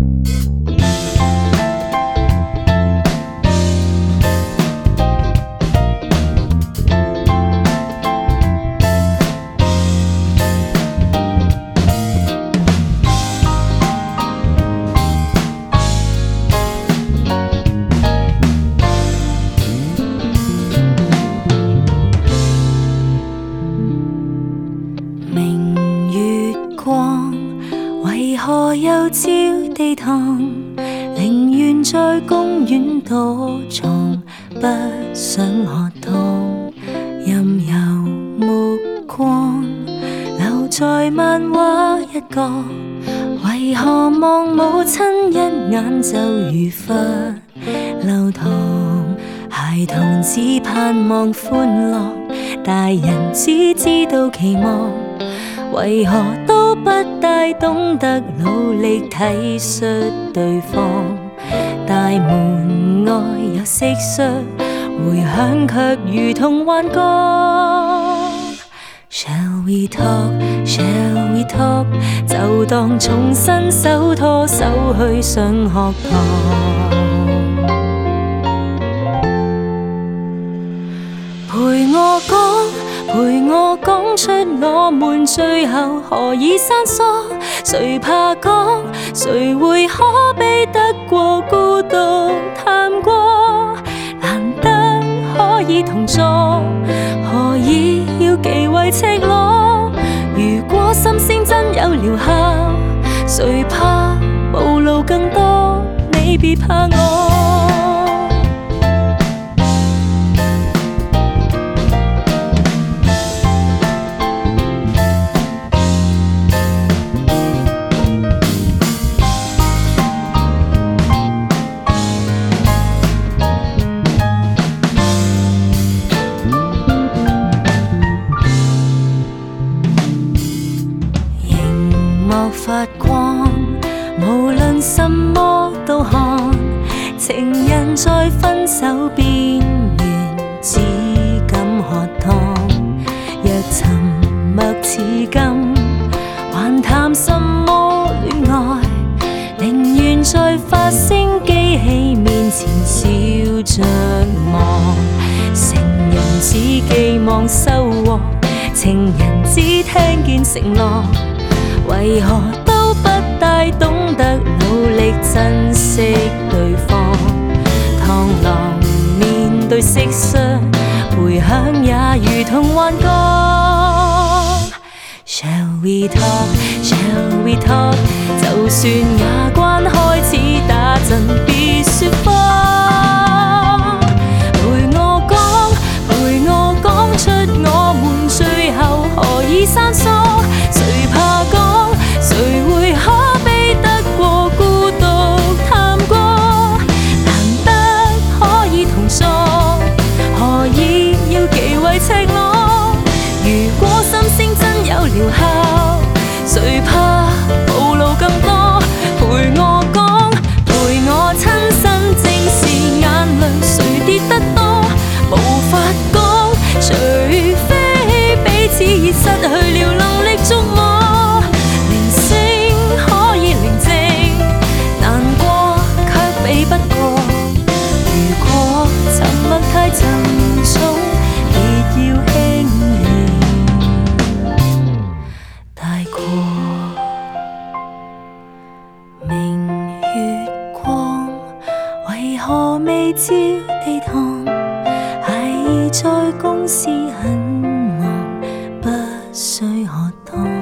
为何又照地堂？宁愿在公园躲藏，不想喝汤。任由目光留在漫画一角，为何望母亲一眼就如罰留堂？孩童只盼望歡樂，大人只知道期望。為何都不大懂得努力體恤對方？大門外有蟋蟀，回響卻如同幻覺。Shall we talk? Shall we talk? 就當重新手拖手去上學堂。陪我講，陪我講出我們最後何以生疏？誰怕講？誰會可比得過孤獨探過？難得可以同坐，何以要忌諱赤裸？如果心聲真有療效，誰怕暴露更多？你別怕我。發光，無論什麼都看。情人在分手邊緣，只敢喝湯。若沉默似金，還談什麼戀愛？寧願在發聲機器面前笑着望。成人只寄望收穫，情人只聽見承諾。為何都不大懂得努力珍惜對方？螳螂面對蟋蟀，回響也如同幻覺。Shall we talk? Shall we talk? 就算牙關開始打震，別說謊。陪我講，陪我講出我們最後何以生疏？誰怕講？誰會可比得過孤獨探過？難得可以同坐，何以要忌諱赤裸？如果心聲真有療效，誰怕暴露更多？陪我講，陪我親身正視眼淚，誰跌得多？無法講，除非彼此已失去了能力觸摸。不過，如果沉默太沉重，別要輕易帶過。明月光，為何未照地堂？孩兒在公司很忙，不需喝湯。